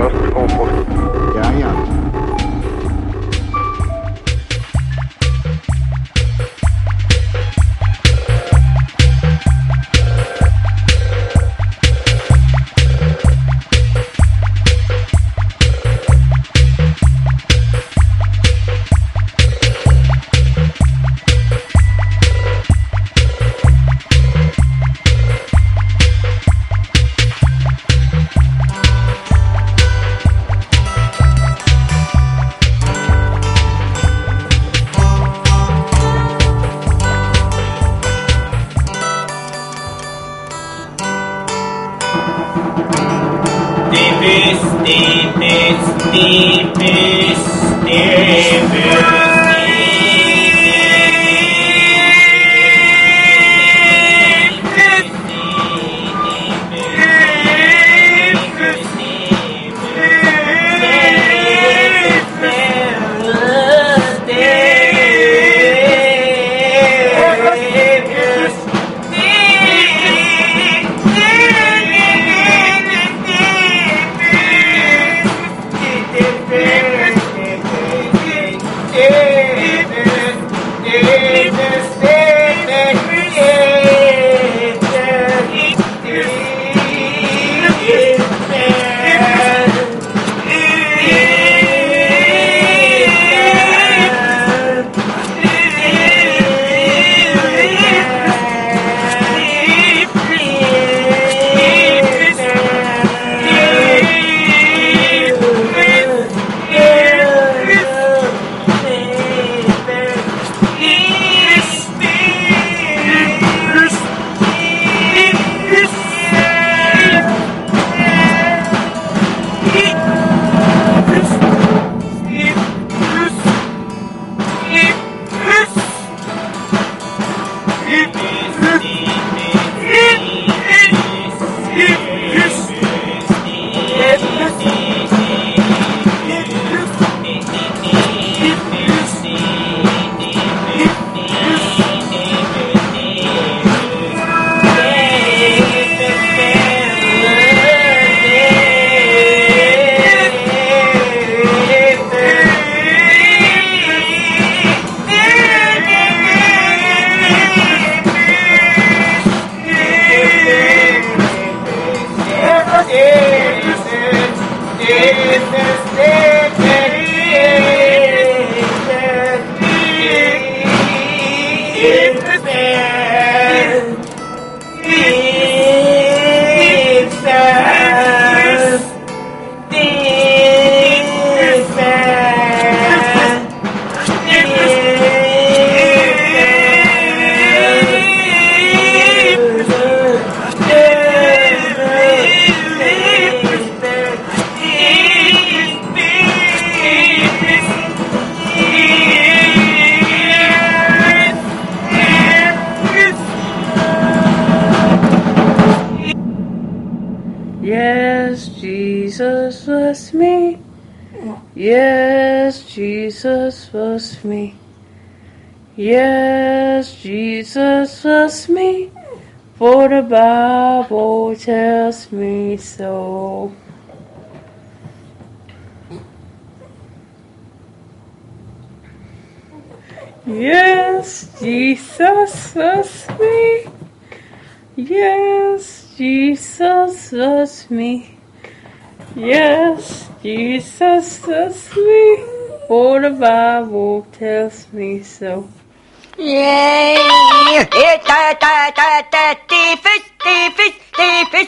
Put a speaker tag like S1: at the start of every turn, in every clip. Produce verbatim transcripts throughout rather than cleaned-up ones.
S1: hartstikke comfort.
S2: Ja, ja.
S3: Yes, Jesus was me. Yes, Jesus was me. Yes, Jesus was me. For the Bible tells me so. Yes, Jesus was me. Yes, Jesus was me. Yes, Jesus was me. For the Bible tells me so.
S4: Yay! Tyfus, tyfus, tyfus,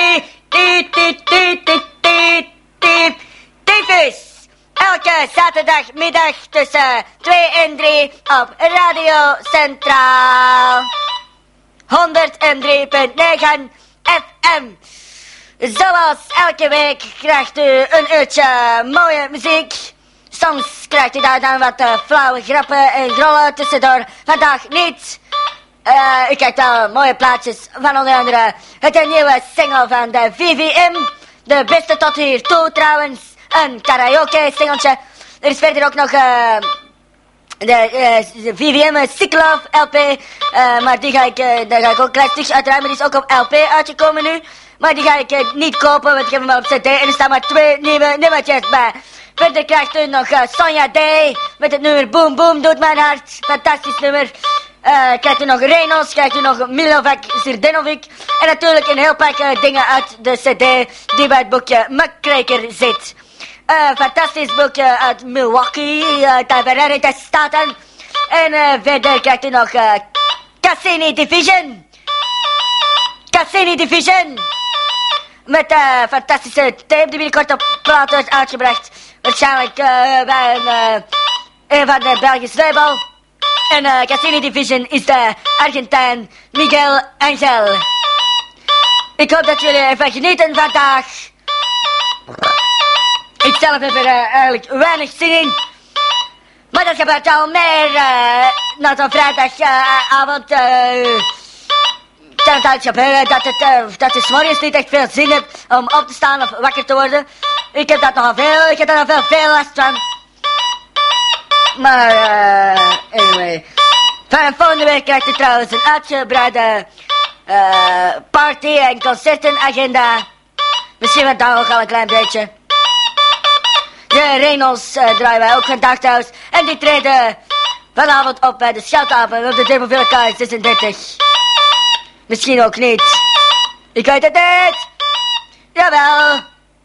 S4: tyfus. Elke zaterdagmiddag tussen twee en drie op Radio Centraal. honderddrie komma negen F M. Zoals elke week krijgt u een uurtje mooie muziek. Soms krijgt u daar dan wat uh, flauwe grappen en grollen tussendoor. Vandaag niet. Uh, u krijgt al mooie plaatjes van onder andere het nieuwe single van de V V M. De beste tot hiertoe trouwens. Een karaoke singeltje. Er is verder ook nog uh, de, uh, de V V M Cyclove L P. Uh, maar die ga ik, uh, daar ga ik ook een klein stukje uitruimen. Die is ook op L P uitgekomen nu. Maar die ga ik uh, niet kopen, want ik heb hem wel op cd. En er staan maar twee nieuwe nummertjes bij. Verder krijgt u nog uh, Sonja D. Met het nummer Boom Boom Doet Mijn Hart. Fantastisch nummer. Uh, krijgt u nog Reynolds, krijgt u nog Milovac, Zirdenovic. En natuurlijk een heel pak uh, dingen uit de cd die bij het boekje McCracker zit. Uh, fantastisch boekje uit Milwaukee, uh, uit de Verenigde Staten. En uh, verder krijgt u nog uh, Cassini Division. Cassini Division. Met uh, fantastische tape die binnenkort op plaat wordt uitgebracht. Waarschijnlijk uh, bij een, uh, een van de Belgische label. En uh, Cassini Division is de Argentijn Miguel Angel. Ik hoop dat jullie ervan genieten vandaag. Ik zelf heb er uh, eigenlijk weinig zin in. Maar dat gebeurt al meer uh, na zo'n vrijdagavond. Uh, kan het uit gebeuren dat het, uh, dat het 's morgens niet echt veel zin hebt om op te staan of wakker te worden. Ik heb dat nogal veel, ik heb daar nog veel, veel last van. Maar, uh, anyway. Van volgende week krijgt u trouwens een uitgebreide uh, party- en concertenagenda. Misschien wat daar ook al een klein beetje. De Reynolds uh, draaien wij ook vandaag trouwens. En die treden vanavond op bij de Schouthaven op de Derbovill K zesendertig. Misschien ook niet. Ik weet het niet. Jawel.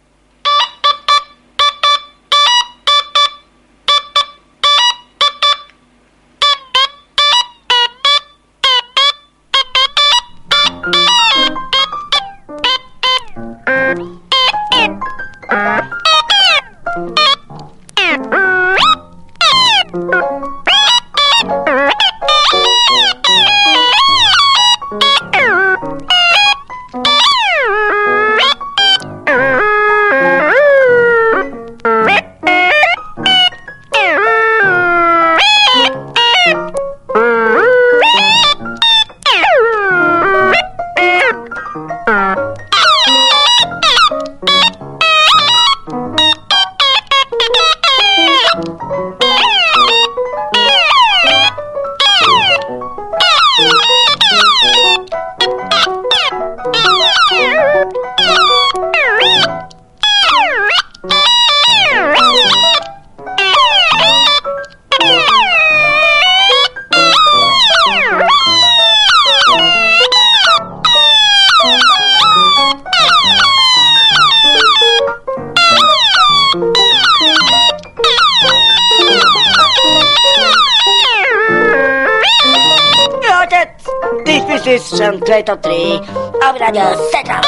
S4: Van twee tot drie op Radio Centraal.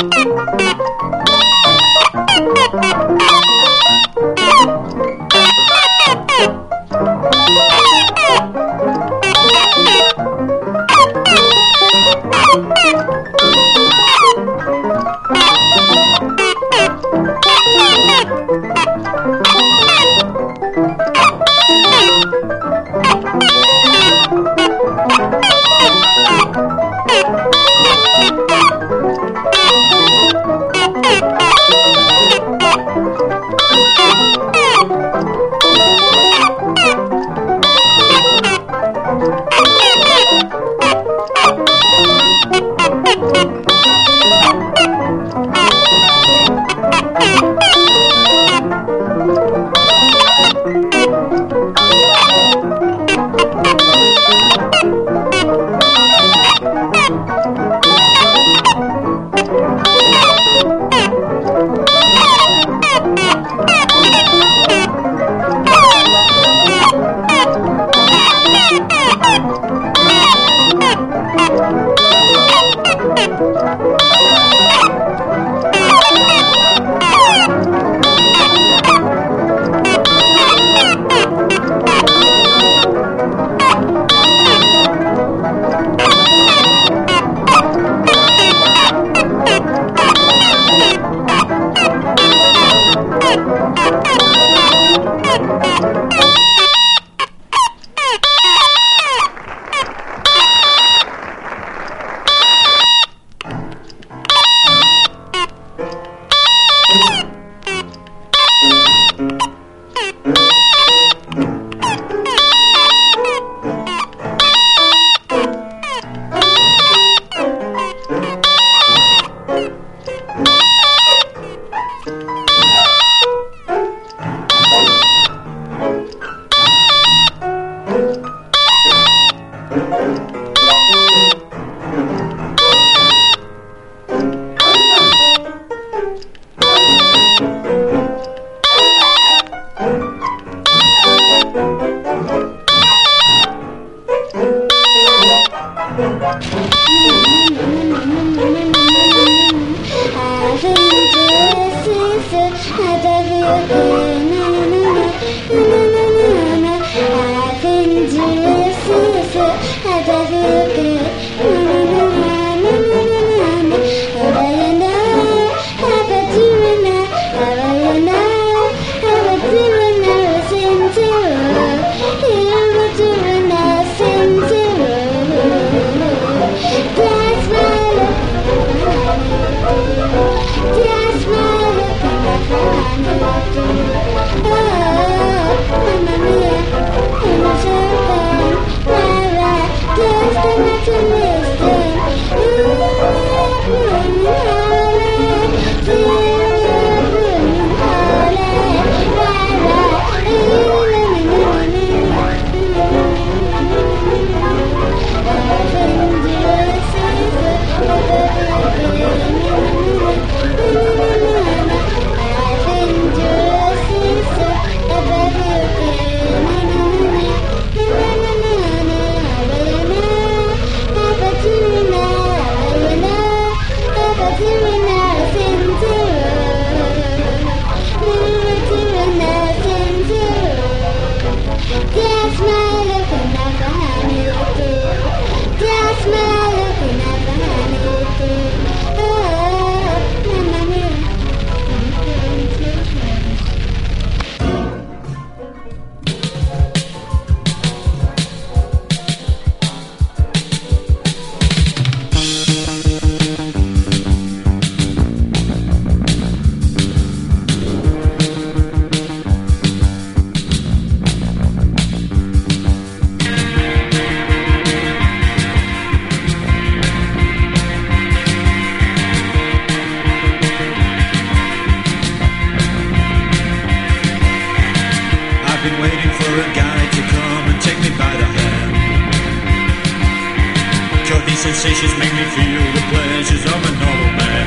S1: sensations make me feel the pleasures of a normal man.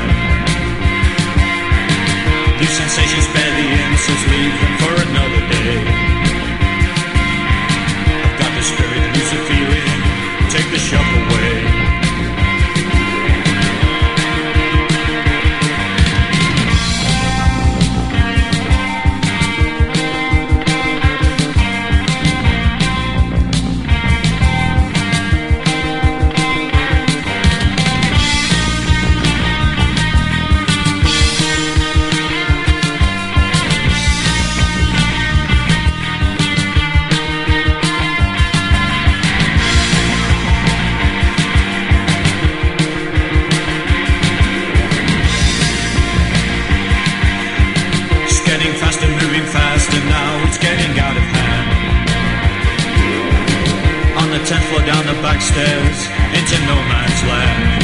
S1: New sensations bear the innocence, leave them for another day. I've got the spirit, lose the feeling, take the shock away. flow down the back stairs into no man's land.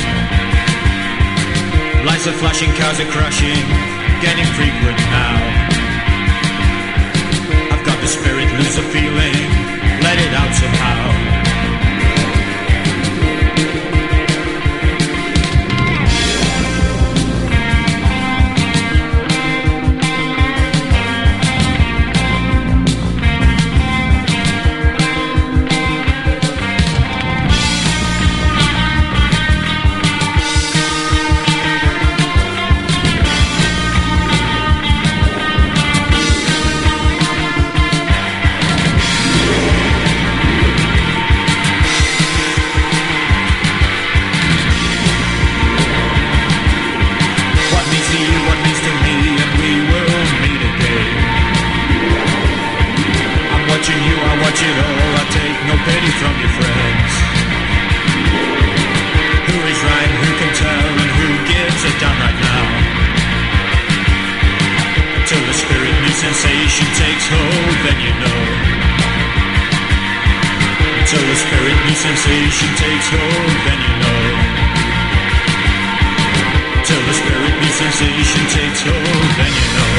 S1: Lights are flashing, cars are crashing, getting frequent now. I've got the spirit, lose the feeling, let it out somehow. Sensation takes hold, then you know. Until the spirit new sensation takes hold, then you know. Till the spirit new sensation takes hold, then you know.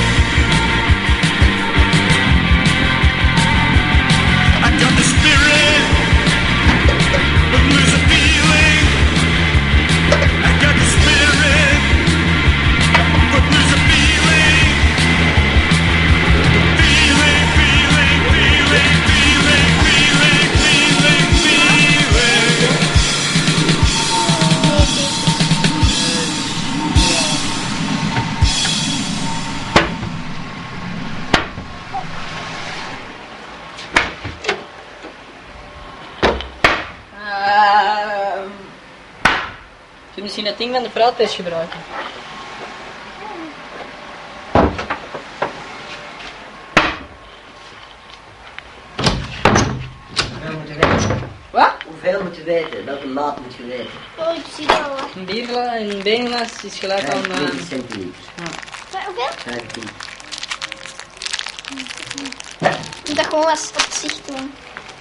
S1: I got the spirit, but lose a feeling. I got the spirit, but lose a feeling.
S2: Kun je misschien dat ding van de praattest gebruiken?
S5: Hoeveel moet je weten?
S2: Wat?
S5: Hoeveel moet je weten? Welke maat moet je weten?
S6: Oh, ik zie dat wel.
S2: Een bierglas, een beenglas is gelijk aan... Uh,
S5: vijftien centiliter.
S6: Maar hoeveel?
S5: vijftien.
S6: Ik moet dat gewoon eens op zicht doen.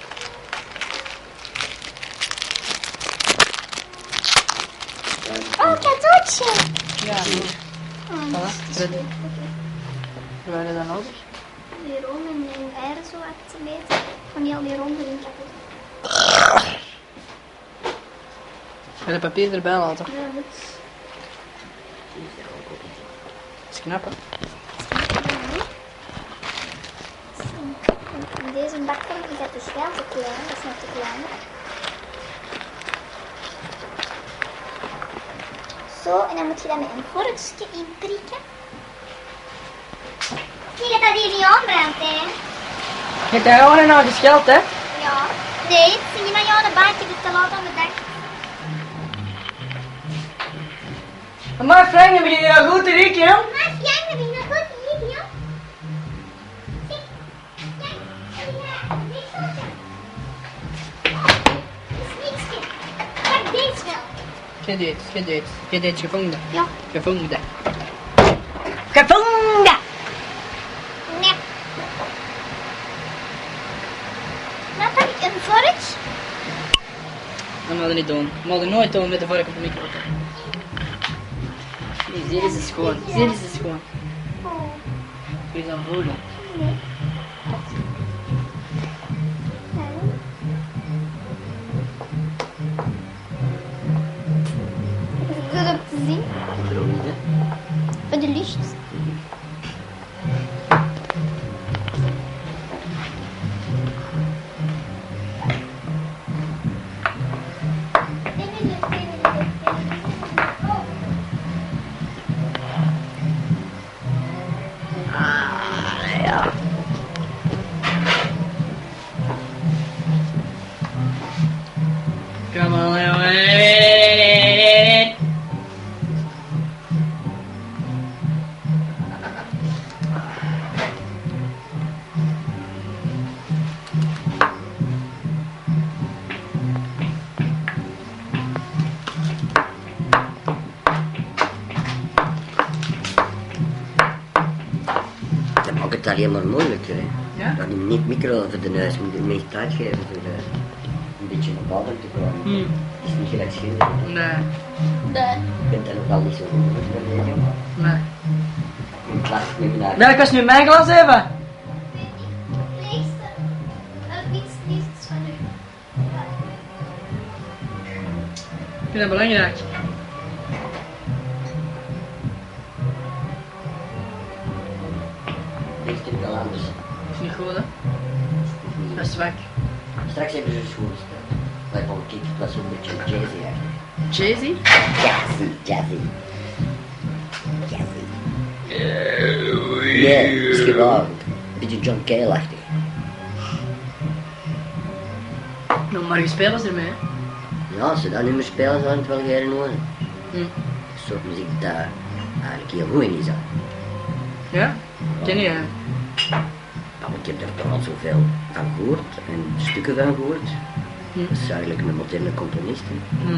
S6: Oh, cadeautje!
S2: ja, goed.
S6: Oh,
S2: Voilà.
S6: dat is
S2: Ready.
S6: super.
S2: Wat hebben we dan nodig?
S6: Die ronde en die eieren zo uit te meten. Van die al die ronde in kapot.
S2: Ga je papier erbij laten?
S6: Ja, goed.
S2: Dat is knap, hè?
S6: In deze bakker is dat dus wel te klein, dat is nog te klein. Zo, en dan moet je dat met een vorkje inprikken. Zie dat dat hier niet aanbrandt, hè?
S2: Je hebt daar gewoon naar gescheld, hè?
S6: Ja. Nee, zie je maar jou de baantje dus te laat aan de dag.
S2: Maar Frank, heb je hier goed te rieken, hè?
S6: Maar jij hebt hier nog goed hier, joh. Zie, kijk, heb je daar niks op? Dat is niks. Kijk, deze wel.
S2: Geen dit, geen dit. Geen dit, gevonden.
S6: Ja.
S2: Gevonden.
S6: Gevonden! Nee. Wat heb ik een vork?
S2: Dat moet je niet doen. Dat moet je nooit doen met de vork op de micro. Nee, hier is het schoon. Hier is het schoon.
S6: Oh,
S2: Kun je dan voelen?
S6: nee. Is dat ook te zien?
S5: Waarom niet, hè?
S6: Voor de licht.
S2: Come on, away.
S5: Dat maakt het alleen maar moeilijker, hè?
S2: Ja?
S5: Dat je niet micro over de neus moet je niet tijd geven voor uh, een beetje naar water te komen.
S2: Hmm.
S5: Het is niet gelijk schilderen.
S2: Nee.
S6: Nee.
S5: Ik ben daar nog al niet zo goed met deze.
S2: Nee.
S5: In klas neem je naar.
S2: Welk was nu mijn glas even?
S6: Leegste. Het niets, niets van u.
S2: Ik vind dat belangrijk.
S5: Dit is wel anders.
S2: Dat is niet goed, hè? Dat is zwak.
S5: Straks hebben ze een schoolspel. Wij van kijk, het was een beetje jazzy eigenlijk.
S2: Jay-Z?
S5: Jazzy, jazzy. Jazzy. Nee, is gewoon een beetje John Cale-achtig.
S2: Nou, maar je spelen ze ermee, hè?
S5: Ja, als ze dat niet meer spelen, zou het wel geen horen.
S2: Hm.
S5: Een soort muziek daar eigenlijk heel goed in is. Hè.
S2: Ja? Ken je?
S5: Nou, ik heb er toch al zoveel van gehoord en stukken van gehoord.
S2: Hm.
S5: Dat is eigenlijk een moderne componist. Hè.
S2: Hm.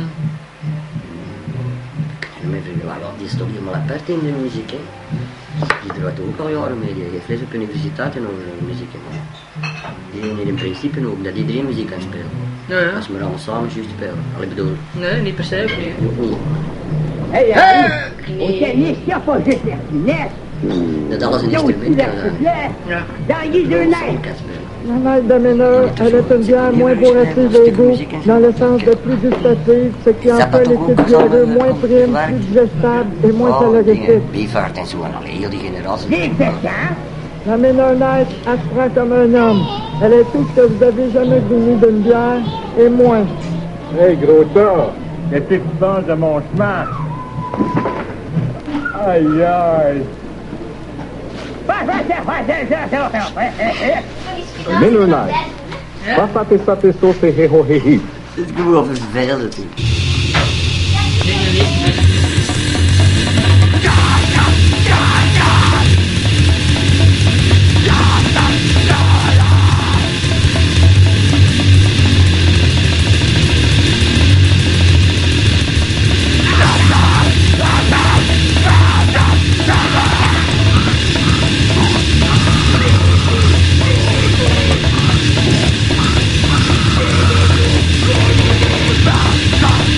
S5: Ik kan me vragen, ja, die is toch helemaal apart in de muziek. Hè. Die draait ook al jaren mee, die geeft les op universiteiten over de muziek. Hè. Die doen in principe ook dat iedereen muziek kan spelen.
S2: Ja, ja.
S5: Als we allemaal samen juist spelen. Allee, bedoel.
S2: Nee, niet per se ook niet.
S5: Ook niet.
S7: Hey, hey! On tient les chiens je laisse.
S5: Dat alles een
S7: Là où tu
S5: instrument kan
S7: laisses
S5: zijn.
S7: laisse.
S2: Ja.
S7: Dans guise de neige.
S5: Kan spelen.
S8: La malle de Ménard, elle est un bien moins bourrative et goût, dans le sens de plus gustative, ce qui en fait les cultures moins primes, plus digestables et moins
S5: Oh,
S8: calorifiques.
S5: dingen, Bivaart en zo. En allee, heel die generatie.
S7: C'est certain.
S8: La Ménardite apprend comme un homme. Elle est tout ce que vous avez jamais goûté d'une bière et moins.
S9: Hey, gros tas, qu'est-ce que tu penses de mon chemin? Aïe, aïe. Mennonite. Papa te sa te so se he ho he he.
S5: Het is gewoon vervelend natuurlijk.
S2: Ik denk dat niet.
S1: Stop!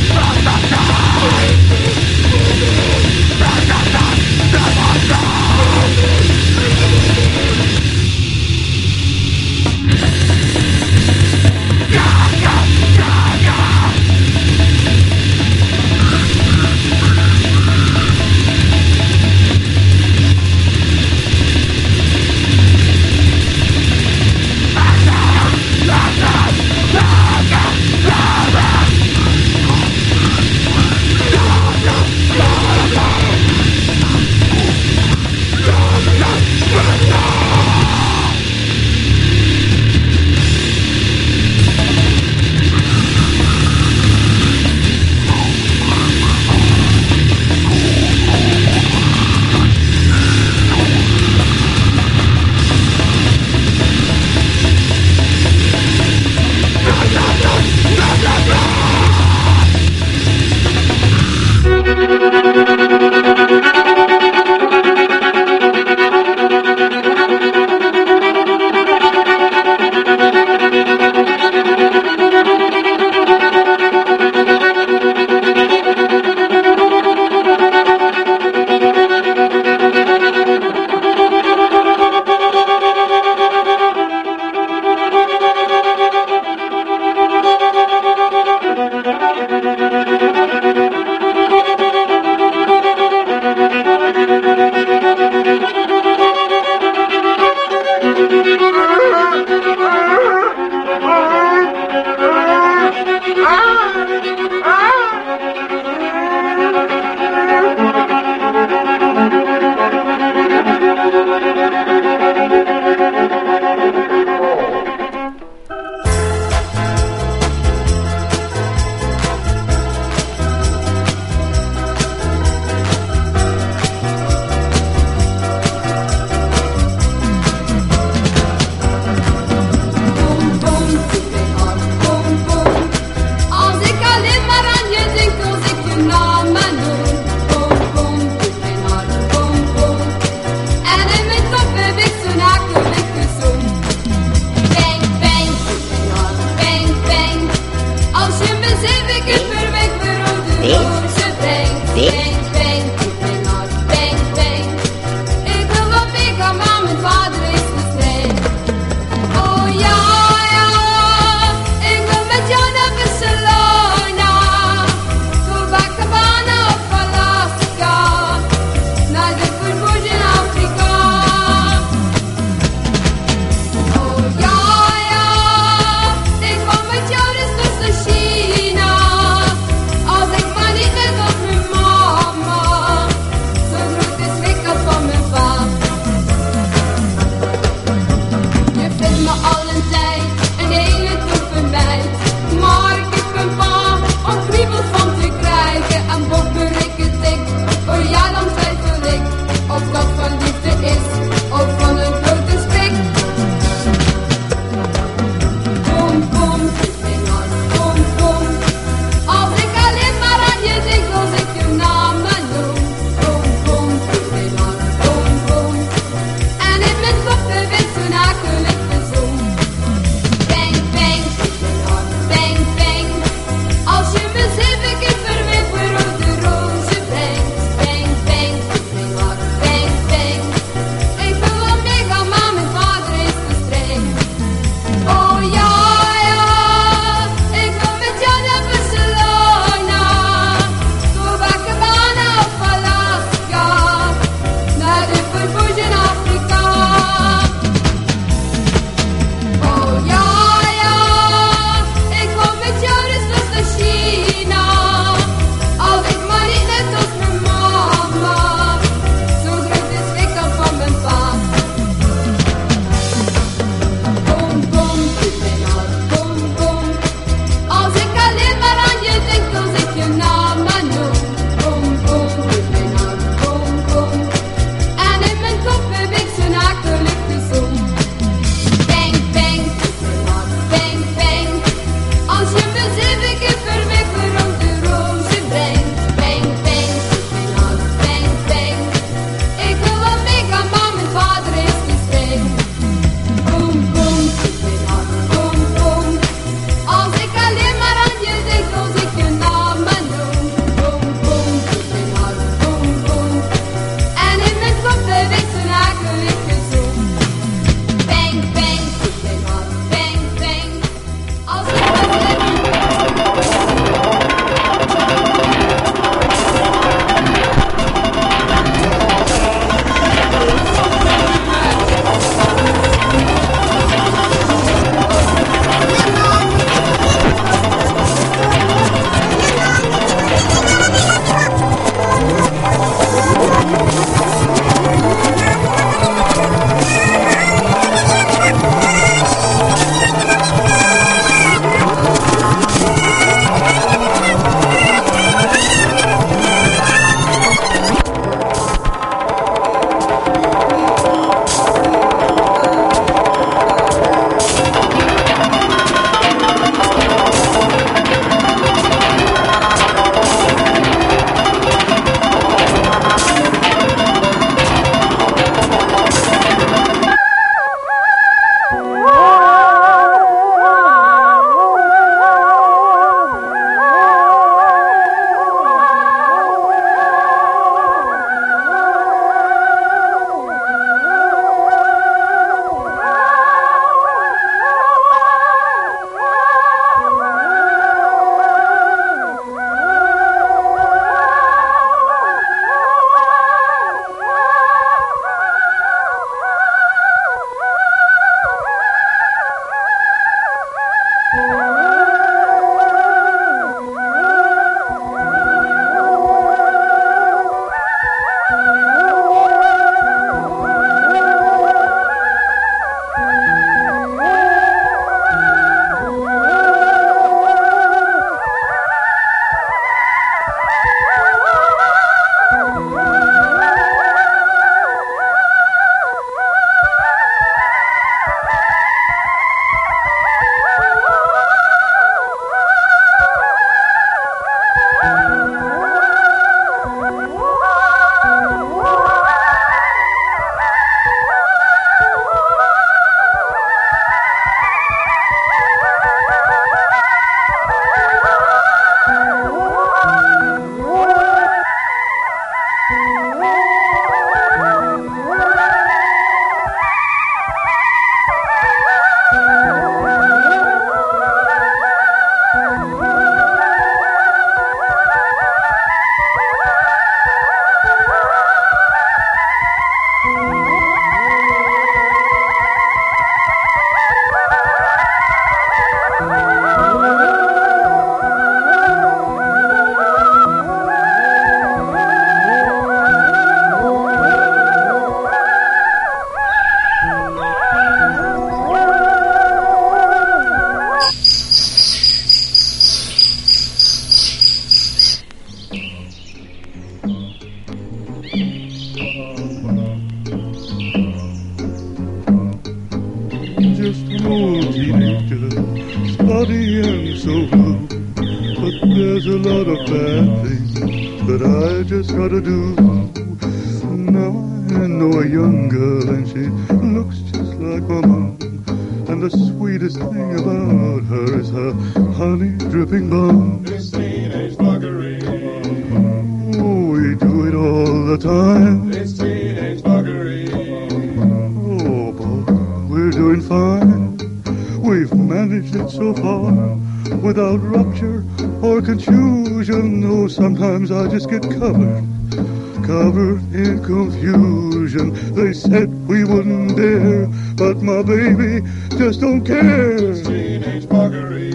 S10: just an old teenager, spotty and so blue. But there's a lot of bad things that I just gotta do. Now I know a young girl and she looks just like my mom. And the sweetest thing about her is her honey dripping bum.
S11: This teenage buggery.
S10: Oh, we do it all the time.
S11: This teenage buggery.
S10: Oh, but we're doing fine. We've managed it so far without rupture or confusion. Oh, sometimes I just get covered, covered in confusion. They said we wouldn't dare, but my baby just don't care.
S11: This teenage buggery.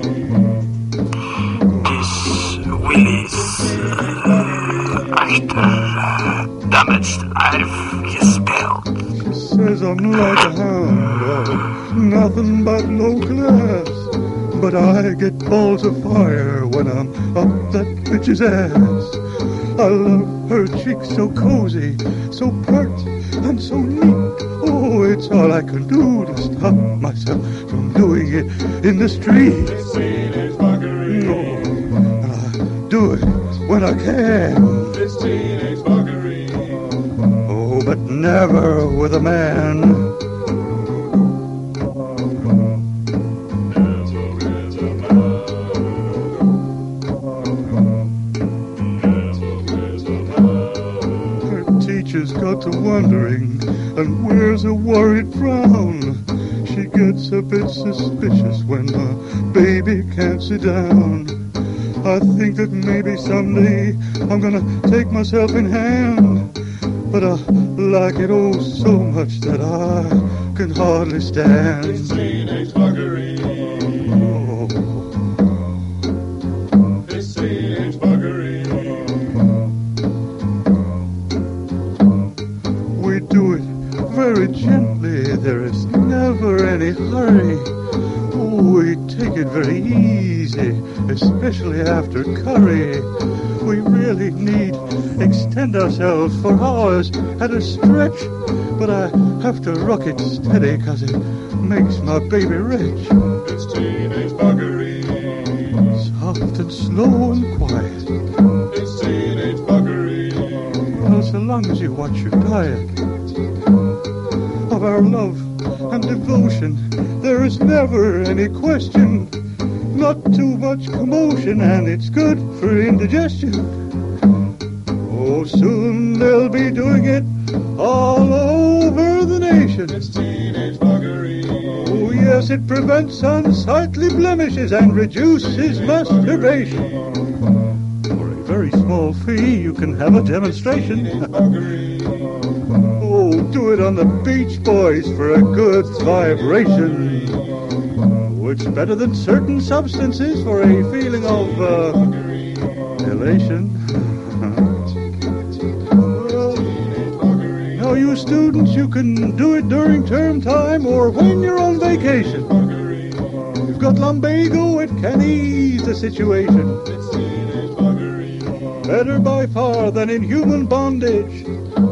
S12: This Willis achter damaged life is spelled.
S10: She says I'm like a hound dog, nothing but low class. But I get balls of fire when I'm up that bitch's ass. I love her cheeks so cozy, so pert and so neat. Oh, it's all I can do to stop myself from doing it in the street.
S11: This teenage buggery.
S10: No, and I do it when I can.
S11: This teenage buggery.
S10: Oh, but never with a man. Got to wondering and wears a worried frown. She gets a bit suspicious when my baby can't sit down. I think that maybe someday I'm gonna take myself in hand, but I like it oh so much that I can hardly stand.
S11: This teenage buggery.
S10: Oh.
S11: This teenage buggery.
S10: Do it very gently, there is never any hurry. Oh, we take it very easy, especially after curry. We really need extend ourselves for hours at a stretch, but I have to rock it steady cause it makes my baby rich.
S11: It's teenage buggery.
S10: Soft and slow and quiet.
S11: It's teenage buggery.
S10: Well, so long as you watch your diet. Of our love and devotion, there is never any question. Not too much commotion, and it's good for indigestion. Oh, soon they'll be doing it all over the nation.
S11: It's teenage buggery.
S10: Oh, yes, it prevents unsightly blemishes and reduces masturbation. For a very small fee, you can have a demonstration. Oh, do it on the Beach Boys for a good vibration. Oh, it's better than certain substances for a feeling of uh, elation. Well, now you students, you can do it during term time or when you're on vacation. You've got lumbago, it can ease the situation. Better by far than in human bondage.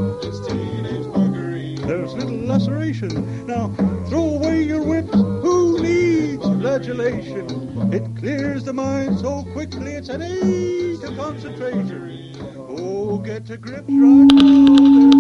S10: There's little laceration. Now, throw away your whips. Who needs flagellation? It clears the mind so quickly, it's an aid to concentration. Oh, get to grips right now.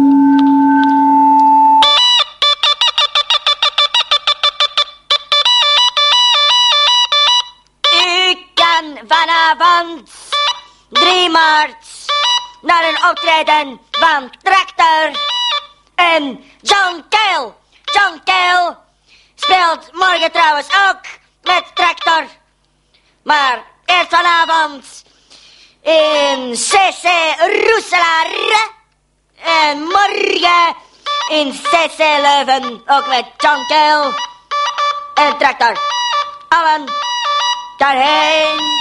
S4: U kan vanavond drie maart naar een optreden van Tractor en John Cale. John Cale speelt morgen trouwens ook met Tractor. Maar eerst vanavond in C C Roeselaar. En morgen in C C Leuven ook met John Cale en Tractor. Allen daarheen.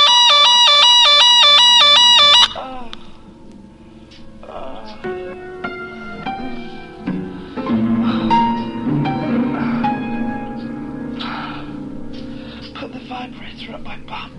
S12: Put the vibrator up my bum.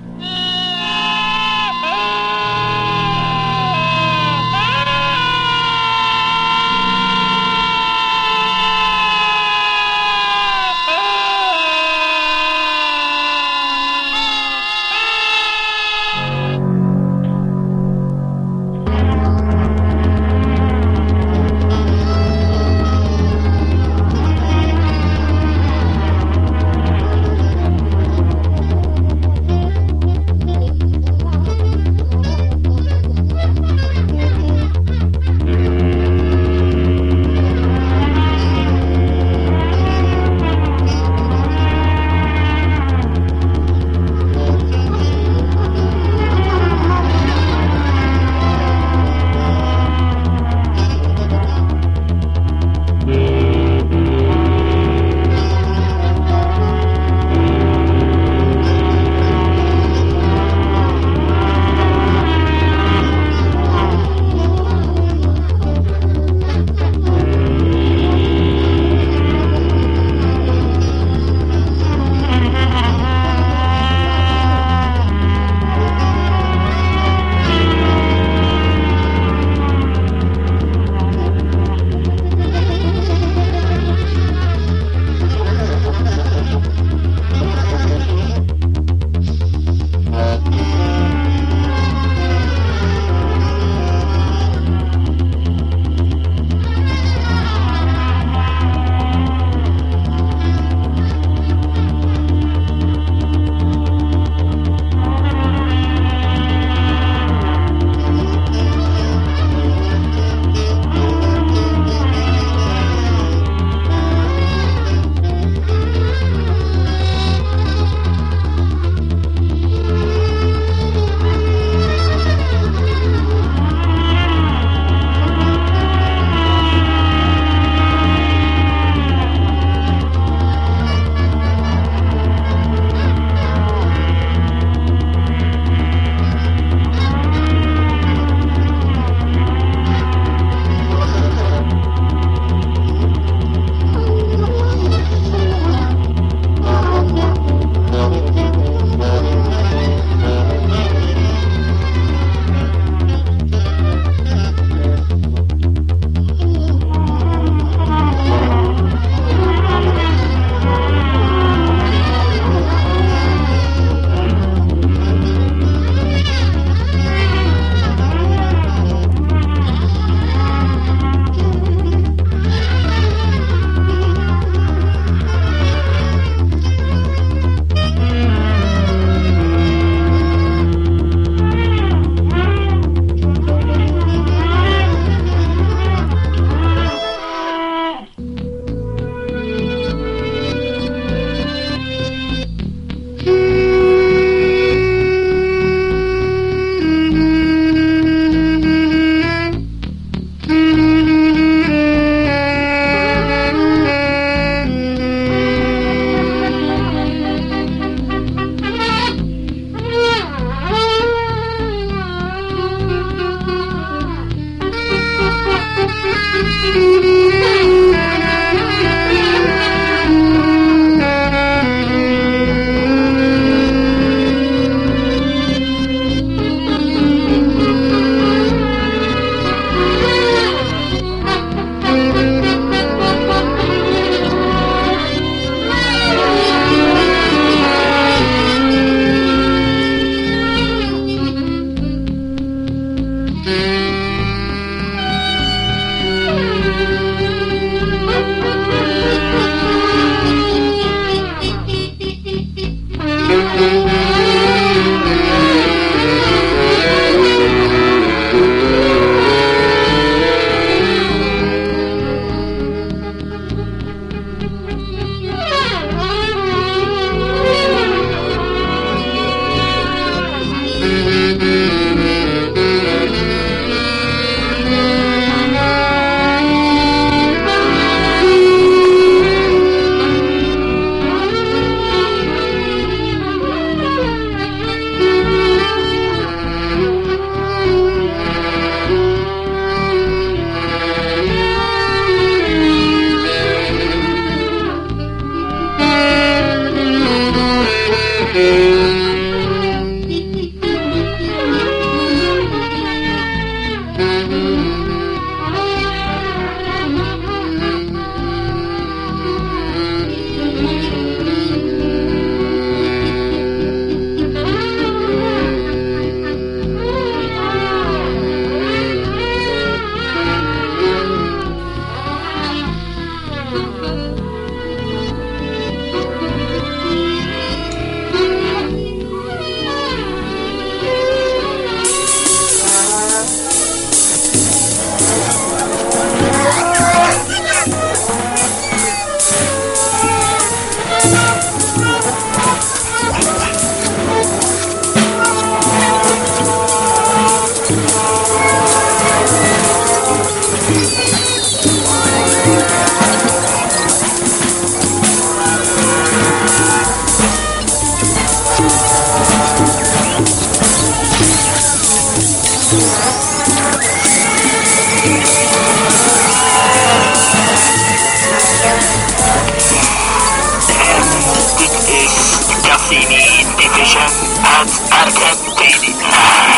S12: Division at Argentina.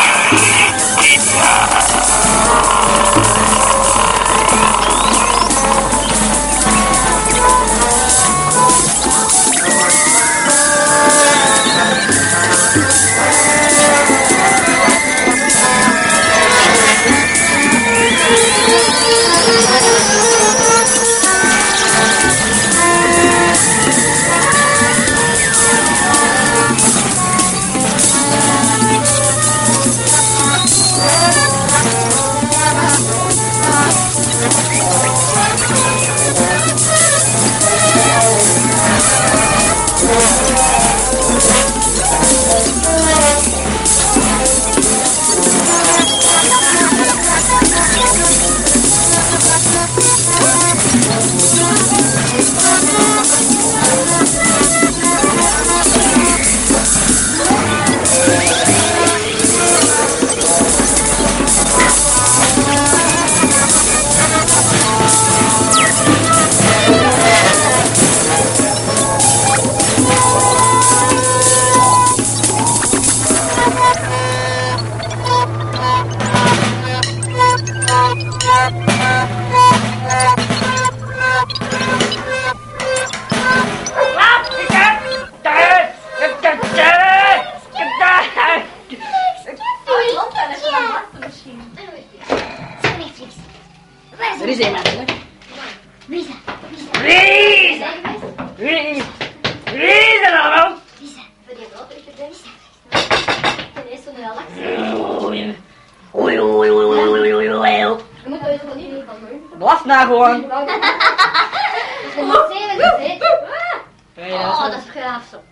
S2: Blaf nou gewoon.
S6: Dat is een zeven,
S2: Oh,
S6: dat is graaf zo.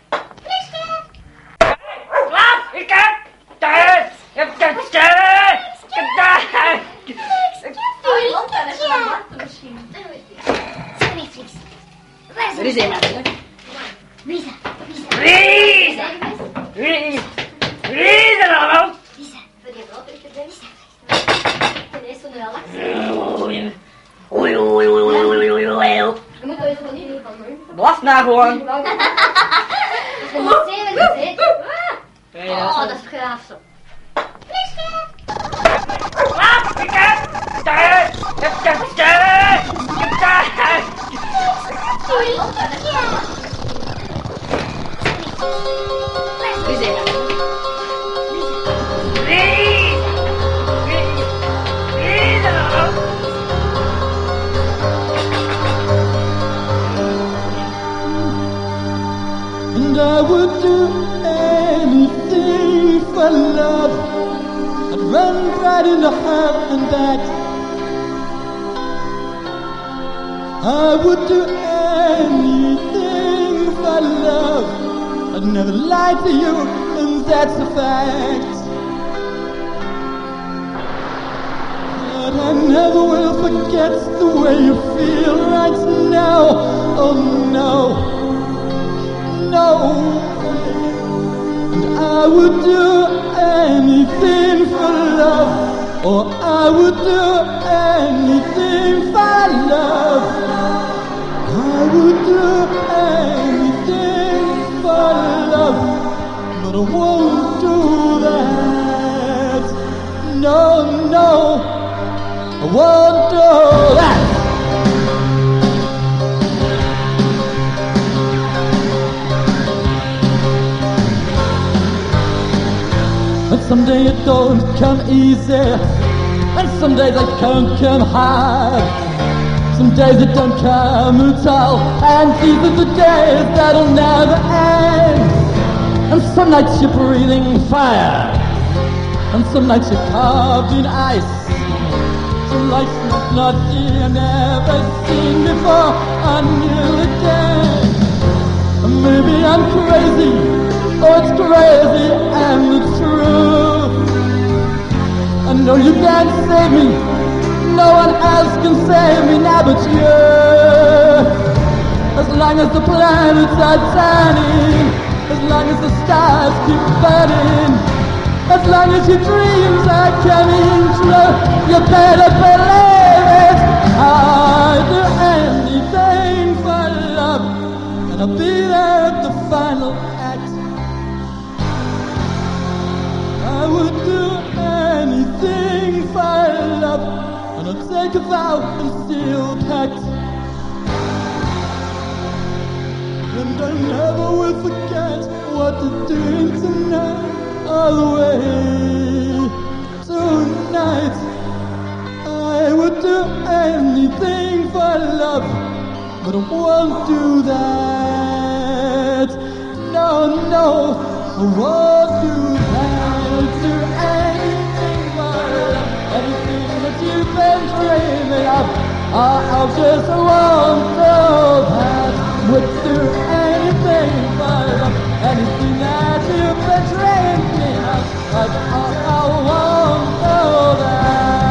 S2: Blaf, ik heb thuis. Je hebt het thuis. Ik heb thuis.
S6: Oh, je loopt daar eens aan wachten misschien. Netflix.
S2: Er is iemand.
S6: Lisa.
S2: Lisa. Lisa. Lisa allemaal.
S6: Lisa, wil je wel terug de Lisa? Ten eerste een relax.
S2: Oei, oei, oei, oei, oei, oei, oei.
S6: Je moet er eens van hier van doen.
S2: Blaf nou gewoon.
S6: Dat is een zeven, Oh, dat is graaf zo.
S2: Blaf, ik heb thuis. Ik heb het thuis. Ik heb thuis.
S6: Oh, je loopt daar eens aan.
S2: Er is iemand.
S13: And I would do anything for love. I'd run right into her and back. I would do anything for love. I'd never lie to you, and that's a fact. But I never will forget the way you feel right now. Oh no. No, and I would do anything for love, or I would do anything for love. I would do anything for love, but I won't do that. No, no, I won't do that. And some days it don't come easy, and some days it can't come hard. Some days it don't come at all, and these are the days that'll never end. And some nights you're breathing fire, and some nights you're carved in ice. Some nights you've not seen, never seen before, a new day. And maybe I'm crazy, oh, it's crazy and it's true. I know you can't save me, no one else can save me now but you. As long as the planets are turning, as long as the stars keep burning, as long as your dreams are coming true, you better believe it. I'd do anything for love, and I'll be there at the final act. I would do anything for love, and I'll take a vow and seal a pact. And I never will forget what you're doing tonight, all the way tonight. I would do anything for love, but I won't do that. No, no, I won't do that. I'll do anything for love, anything that you've been dreaming of. I just won't do that. Would do anything for love, anything that you've been dreaming of. But I, I won't do that.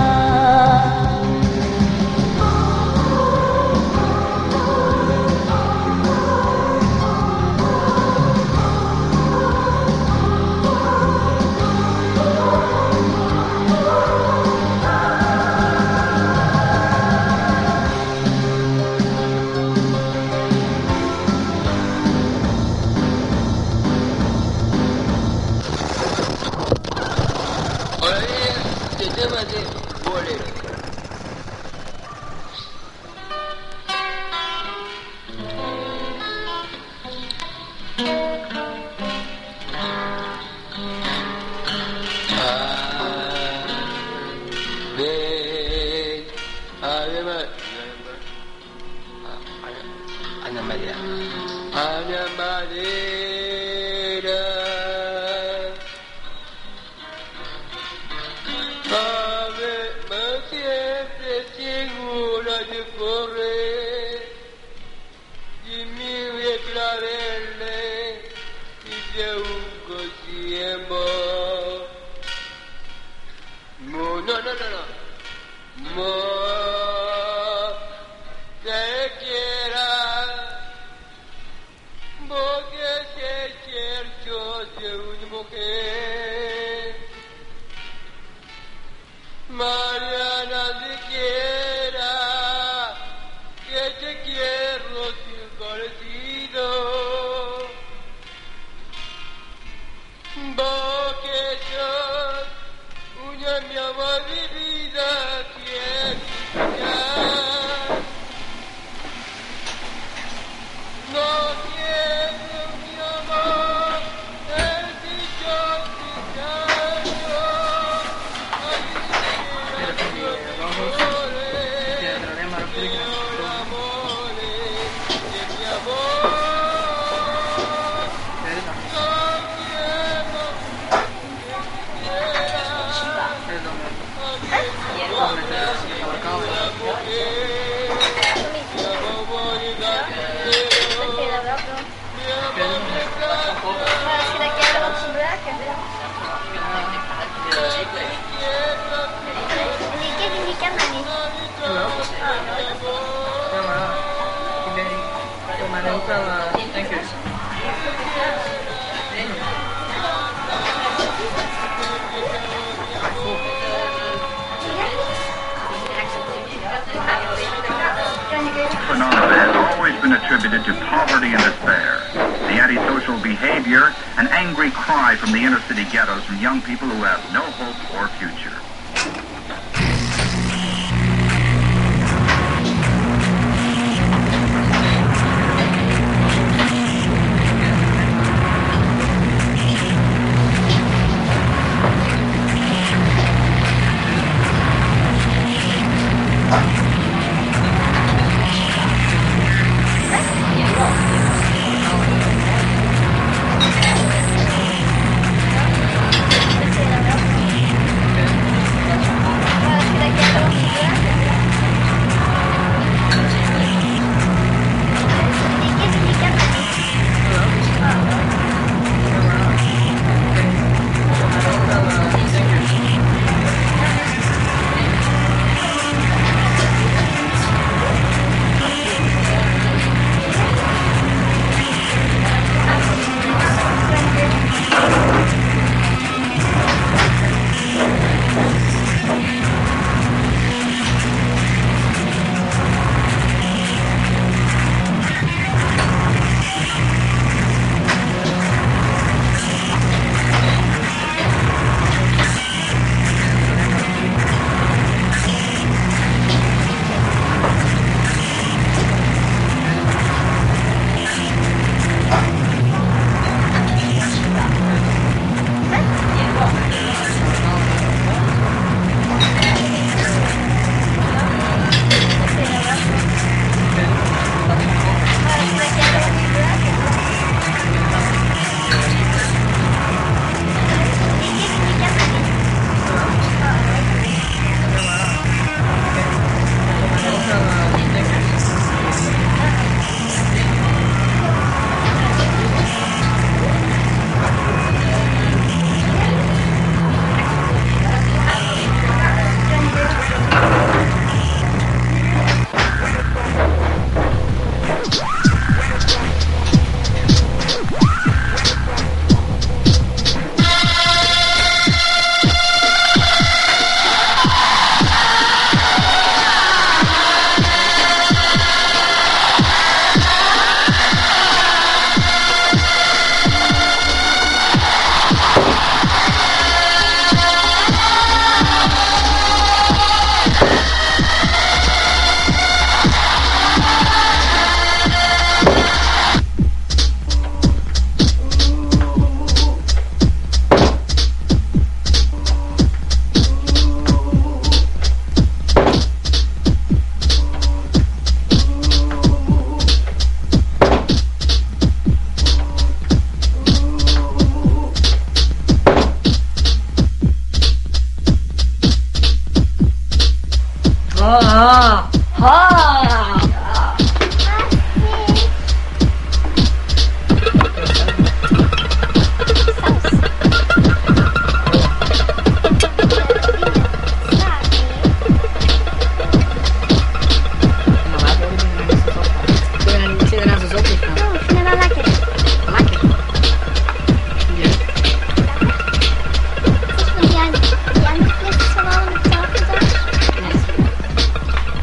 S14: Phenomena has always been attributed to poverty and despair. The antisocial behavior, an angry cry from the inner city ghettos from young people who have no hope or future.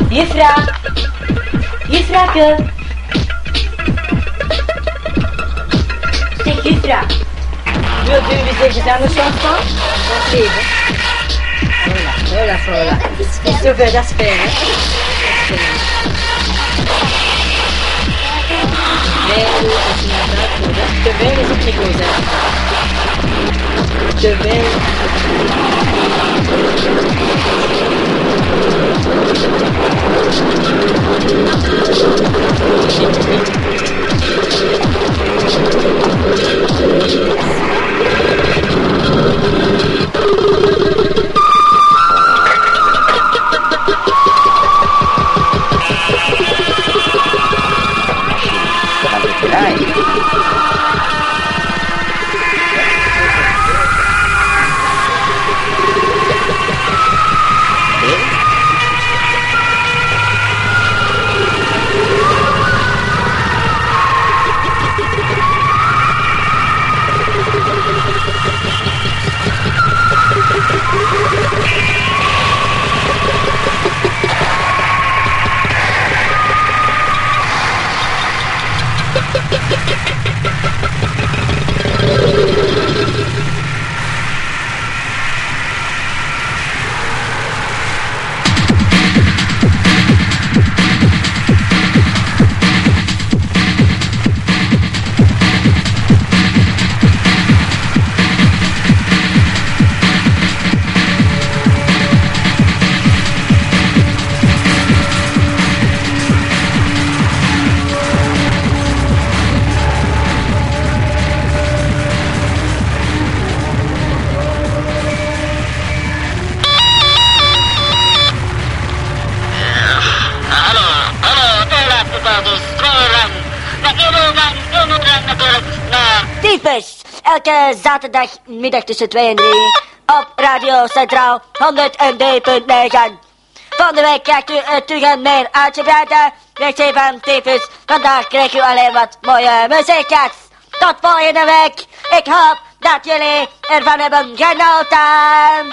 S4: Juffrouw. Juffrouwke. Zeg juffrouw. Wilt u eens even anders gaan staan? Dat is even. Hola, hola, hola. Dat is zoveel, dat is fijn, hè. Dat is fijn. Nee, dat is inderdaad goed, hè. Te veel is het niet goed, hè. Te veel. Types, elke zaterdagmiddag tussen twee en drie op Radio Centraal honderd drie punt negen. Van de week krijgt u uh, terug een meer uitgebreide versie van Types. Vandaag krijgt u alleen wat mooie muziekjes. Tot volgende week. Ik hoop dat jullie ervan hebben genoten.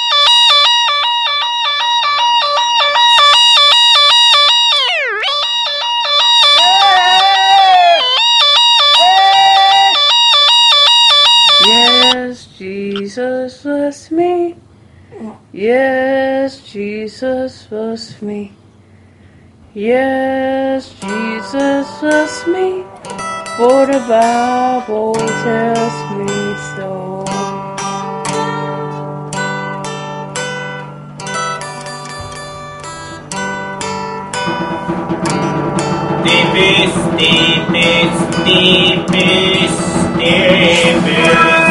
S3: Yes, Jesus loves me. Yes, Jesus loves me. Yes, Jesus loves me. For the Bible tells me so.
S2: Typus, Typus, Typus, Typus.